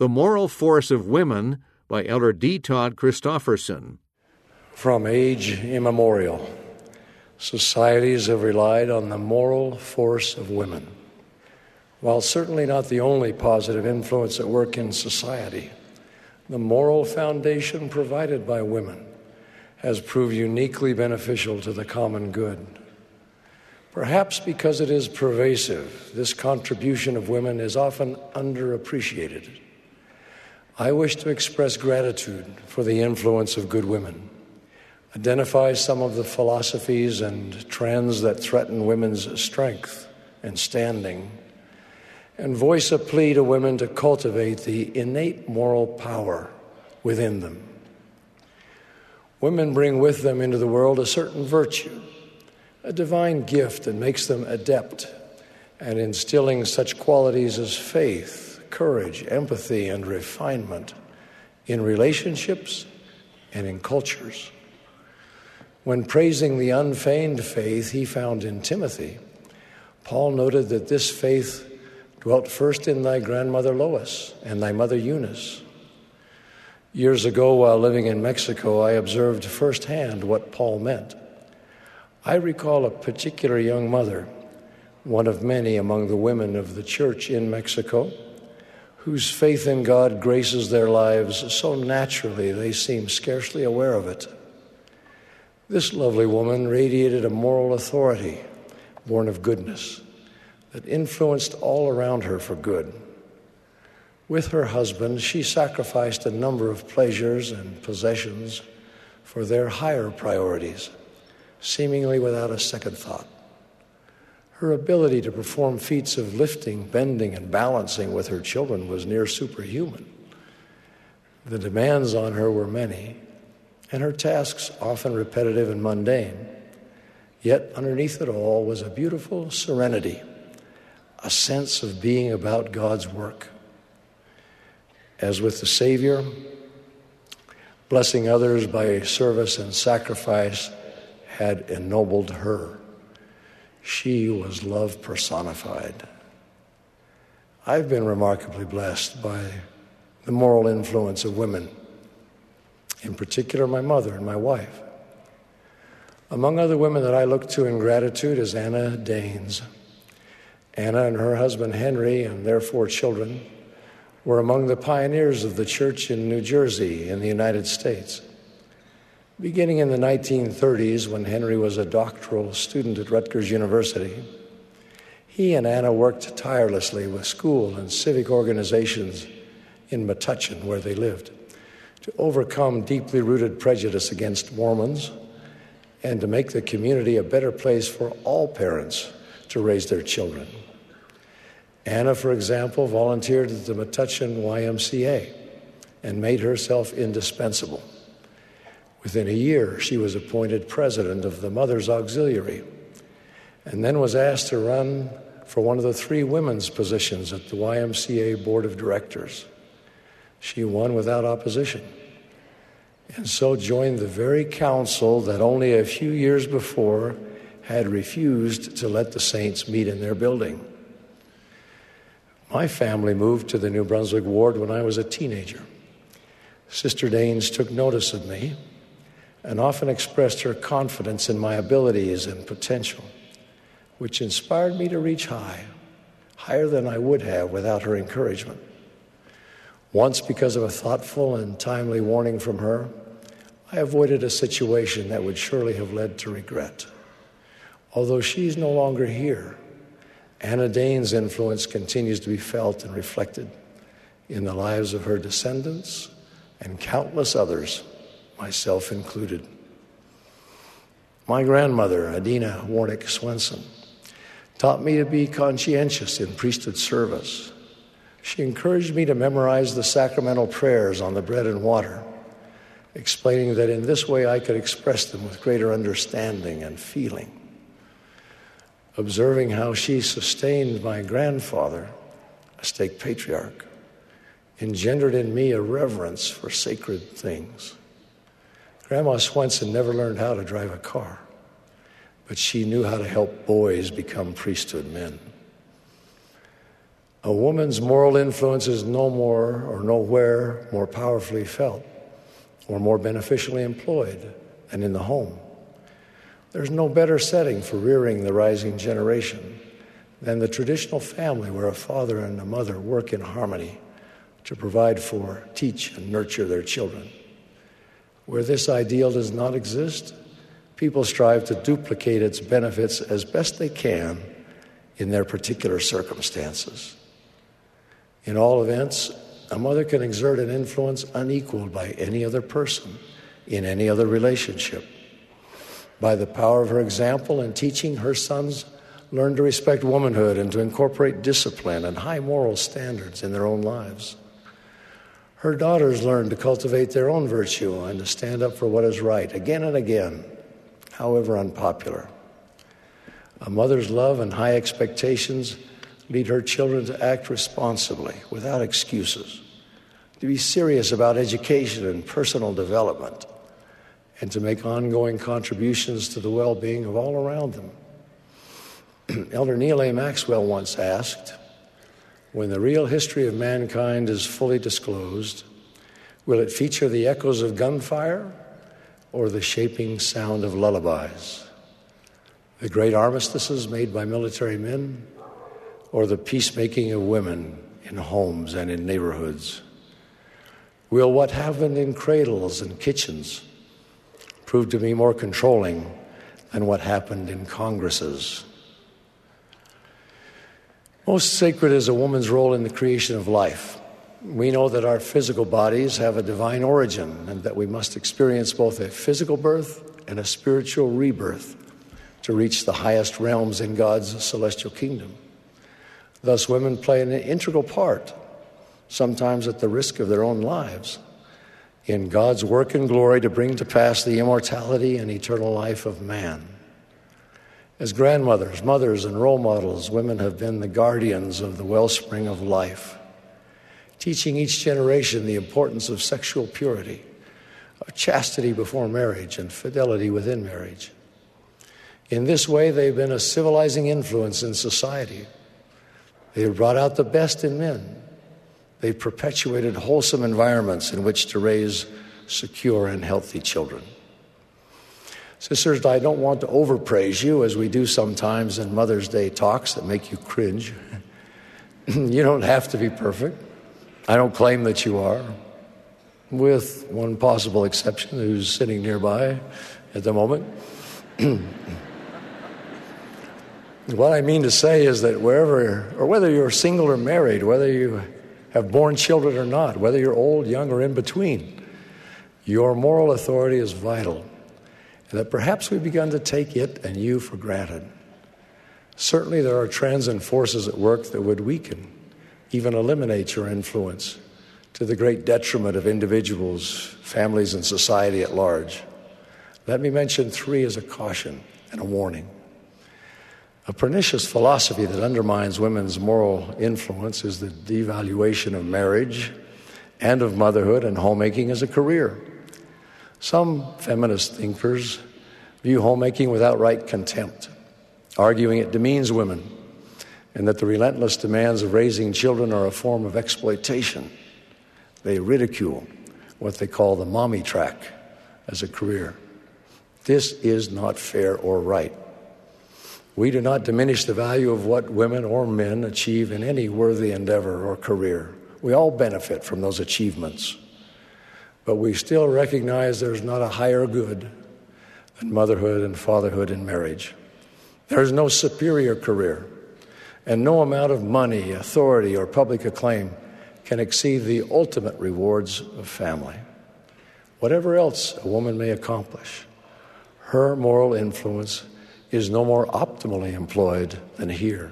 The Moral Force of Women by Elder D. Todd Christofferson. From age immemorial, societies have relied on the moral force of women. While certainly not the only positive influence at work in society, the moral foundation provided by women has proved uniquely beneficial to the common good. Perhaps because it is pervasive, this contribution of women is often underappreciated. I wish to express gratitude for the influence of good women, identify some of the philosophies and trends that threaten women's strength and standing, and voice a plea to women to cultivate the innate moral power within them. Women bring with them into the world a certain virtue, a divine gift that makes them adept at instilling such qualities as faith, courage, empathy, and refinement in relationships and in cultures. When praising the unfeigned faith he found in Timothy, Paul noted that this faith dwelt first in thy grandmother Lois and thy mother Eunice. Years ago, while living in Mexico, I observed firsthand what Paul meant. I recall a particular young mother, one of many among the women of the church in Mexico, whose faith in God graces their lives so naturally they seem scarcely aware of it. This lovely woman radiated a moral authority born of goodness that influenced all around her for good. With her husband, she sacrificed a number of pleasures and possessions for their higher priorities, seemingly without a second thought. Her ability to perform feats of lifting, bending, and balancing with her children was near superhuman. The demands on her were many, and her tasks often repetitive and mundane. Yet underneath it all was a beautiful serenity, a sense of being about God's work. As with the Savior, blessing others by service and sacrifice had ennobled her. She was love personified. I've been remarkably blessed by the moral influence of women, in particular my mother and my wife. Among other women that I look to in gratitude is Anna Danes. Anna and her husband Henry and their 4 children were among the pioneers of the church in New Jersey in the United States. Beginning in the 1930s, when Henry was a doctoral student at Rutgers University, he and Anna worked tirelessly with school and civic organizations in Metuchen, where they lived, to overcome deeply rooted prejudice against Mormons and to make the community a better place for all parents to raise their children. Anna, for example, volunteered at the Metuchen YMCA and made herself indispensable. Within a year, she was appointed president of the Mother's Auxiliary and then was asked to run for one of the 3 women's positions at the YMCA Board of Directors. She won without opposition and so joined the very council that only a few years before had refused to let the saints meet in their building. My family moved to the New Brunswick ward when I was a teenager. Sister Danes took notice of me and often expressed her confidence in my abilities and potential, which inspired me to reach higher than I would have without her encouragement. Once, because of a thoughtful and timely warning from her, I avoided a situation that would surely have led to regret. Although she's no longer here, Anna Danes' influence continues to be felt and reflected in the lives of her descendants and countless others, myself included. My grandmother, Adina Warnick Swenson, taught me to be conscientious in priesthood service. She encouraged me to memorize the sacramental prayers on the bread and water, explaining that in this way I could express them with greater understanding and feeling. Observing how she sustained my grandfather, a stake patriarch, engendered in me a reverence for sacred things. Grandma Swenson never learned how to drive a car, but she knew how to help boys become priesthood men. A woman's moral influence is no more or nowhere more powerfully felt or more beneficially employed than in the home. There's no better setting for rearing the rising generation than the traditional family where a father and a mother work in harmony to provide for, teach, and nurture their children. Where this ideal does not exist, people strive to duplicate its benefits as best they can in their particular circumstances. In all events, a mother can exert an influence unequaled by any other person in any other relationship. By the power of her example and teaching, her sons learn to respect womanhood and to incorporate discipline and high moral standards in their own lives. Her daughters learn to cultivate their own virtue and to stand up for what is right again and again, however unpopular. A mother's love and high expectations lead her children to act responsibly, without excuses, to be serious about education and personal development, and to make ongoing contributions to the well-being of all around them. Elder Neal A. Maxwell once asked, "When the real history of mankind is fully disclosed, will it feature the echoes of gunfire or the shaping sound of lullabies? The great armistices made by military men or the peacemaking of women in homes and in neighborhoods? Will what happened in cradles and kitchens prove to be more controlling than what happened in congresses?" Most sacred is a woman's role in the creation of life. We know that our physical bodies have a divine origin and that we must experience both a physical birth and a spiritual rebirth to reach the highest realms in God's celestial kingdom. Thus, women play an integral part, sometimes at the risk of their own lives, in God's work and glory to bring to pass the immortality and eternal life of man. As grandmothers, mothers, and role models, women have been the guardians of the wellspring of life, teaching each generation the importance of sexual purity, of chastity before marriage, and fidelity within marriage. In this way, they've been a civilizing influence in society. They have brought out the best in men. They've perpetuated wholesome environments in which to raise secure and healthy children. Sisters, I don't want to overpraise you, as we do sometimes in Mother's Day talks that make you cringe. You don't have to be perfect. I don't claim that you are, with one possible exception who's sitting nearby at the moment. What I mean to say is that wherever, or whether you're single or married, whether you have born children or not, whether you're old, young, or in between, your moral authority is vital, and that perhaps we've begun to take it and you for granted. Certainly there are trends and forces at work that would weaken, even eliminate your influence, to the great detriment of individuals, families, and society at large. Let me mention three as a caution and a warning. A pernicious philosophy that undermines women's moral influence is the devaluation of marriage and of motherhood and homemaking as a career. Some feminist thinkers view homemaking with outright contempt, arguing it demeans women and that the relentless demands of raising children are a form of exploitation. They ridicule what they call the mommy track as a career. This is not fair or right. We do not diminish the value of what women or men achieve in any worthy endeavor or career. We all benefit from those achievements. But we still recognize there's not a higher good than motherhood and fatherhood in marriage. There's no superior career, and no amount of money, authority, or public acclaim can exceed the ultimate rewards of family. Whatever else a woman may accomplish, her moral influence is no more optimally employed than here.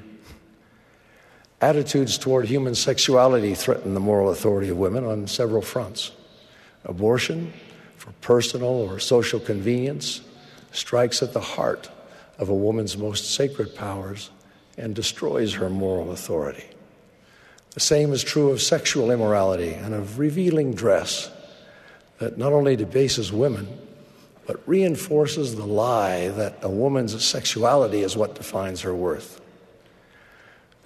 Attitudes toward human sexuality threaten the moral authority of women on several fronts. Abortion, for personal or social convenience, strikes at the heart of a woman's most sacred powers and destroys her moral authority. The same is true of sexual immorality and of revealing dress that not only debases women, but reinforces the lie that a woman's sexuality is what defines her worth.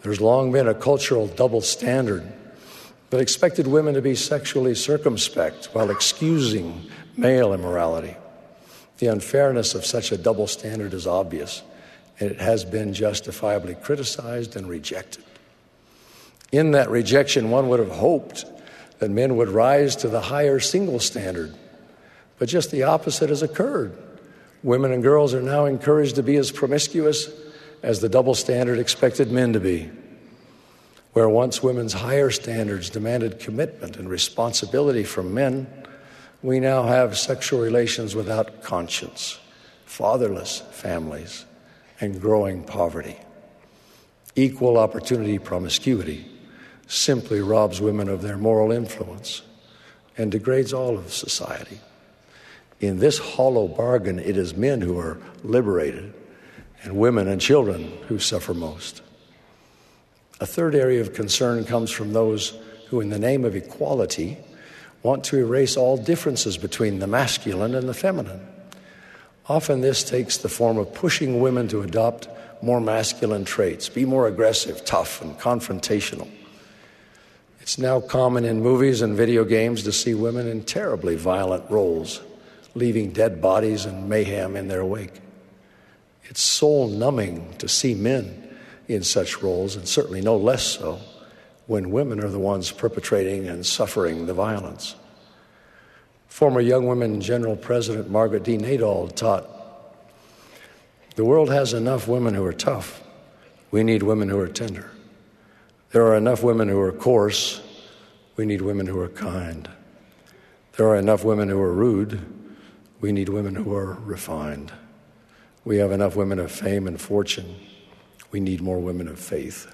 There's long been a cultural double standard that expected women to be sexually circumspect while excusing male immorality. The unfairness of such a double standard is obvious, and it has been justifiably criticized and rejected. In that rejection, one would have hoped that men would rise to the higher single standard, but just the opposite has occurred. Women and girls are now encouraged to be as promiscuous as the double standard expected men to be. Where once women's higher standards demanded commitment and responsibility from men, we now have sexual relations without conscience, fatherless families, and growing poverty. Equal opportunity promiscuity simply robs women of their moral influence and degrades all of society. In this hollow bargain, it is men who are liberated and women and children who suffer most. A third area of concern comes from those who, in the name of equality, want to erase all differences between the masculine and the feminine. Often this takes the form of pushing women to adopt more masculine traits, be more aggressive, tough, and confrontational. It's now common in movies and video games to see women in terribly violent roles, leaving dead bodies and mayhem in their wake. It's soul-numbing to see men in such roles, and certainly no less so when women are the ones perpetrating and suffering the violence. Former Young Women General President Margaret D. Nadal taught, "The world has enough women who are tough. We need women who are tender. There are enough women who are coarse. We need women who are kind. There are enough women who are rude. We need women who are refined. We have enough women of fame and fortune. We need more women of faith.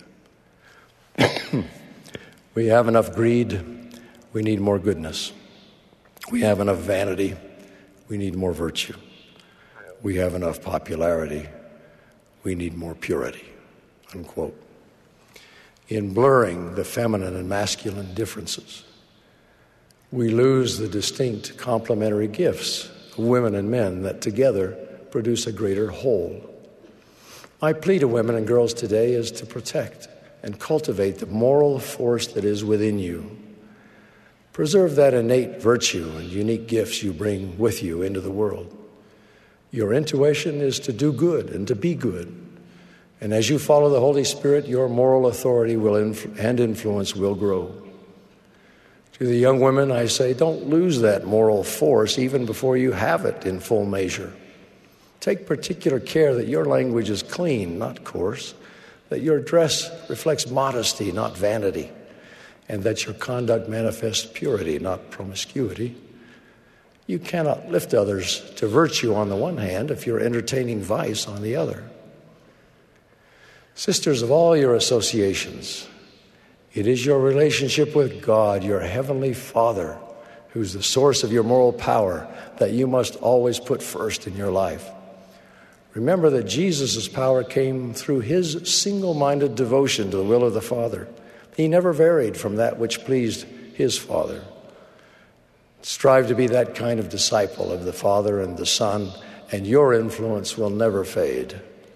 We have enough greed. We need more goodness. We have enough vanity. We need more virtue. We have enough popularity. We need more purity." Unquote. In blurring the feminine and masculine differences, we lose the distinct complementary gifts of women and men that together produce a greater whole. My plea to women and girls today is to protect and cultivate the moral force that is within you. Preserve that innate virtue and unique gifts you bring with you into the world. Your intuition is to do good and to be good. And as you follow the Holy Spirit, your moral authority and influence will grow. To the young women, I say, don't lose that moral force even before you have it in full measure. Take particular care that your language is clean, not coarse, that your dress reflects modesty, not vanity, and that your conduct manifests purity, not promiscuity. You cannot lift others to virtue on the one hand if you're entertaining vice on the other. Sisters of all your associations, it is your relationship with God, your heavenly Father, who's the source of your moral power, that you must always put first in your life. Remember that Jesus' power came through his single-minded devotion to the will of the Father. He never varied from that which pleased his Father. Strive to be that kind of disciple of the Father and the Son, and your influence will never fade.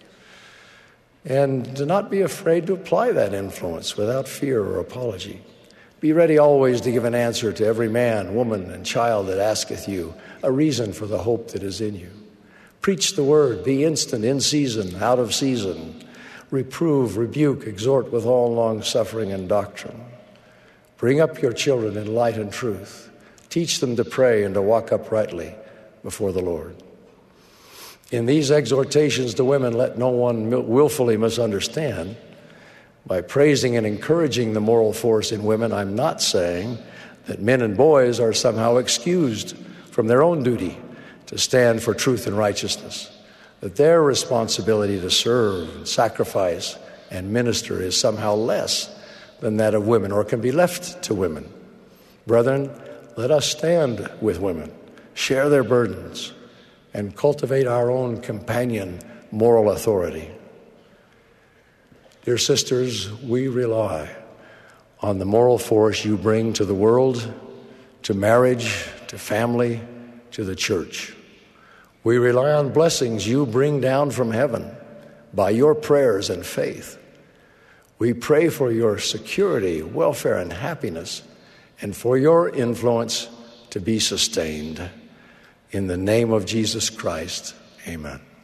And do not be afraid to apply that influence without fear or apology. Be ready always to give an answer to every man, woman, and child that asketh you a reason for the hope that is in you. Preach the word, be instant, in season, out of season. Reprove, rebuke, exhort with all long-suffering and doctrine. Bring up your children in light and truth. Teach them to pray and to walk uprightly before the Lord. In these exhortations to women, let no one willfully misunderstand. By praising and encouraging the moral force in women, I'm not saying that men and boys are somehow excused from their own duty to stand for truth and righteousness, that their responsibility to serve and sacrifice and minister is somehow less than that of women or can be left to women. Brethren, let us stand with women, share their burdens, and cultivate our own companion moral authority. Dear sisters, we rely on the moral force you bring to the world, to marriage, to family, to the church. We rely on blessings you bring down from heaven by your prayers and faith. We pray for your security, welfare, and happiness, and for your influence to be sustained. In the name of Jesus Christ, amen.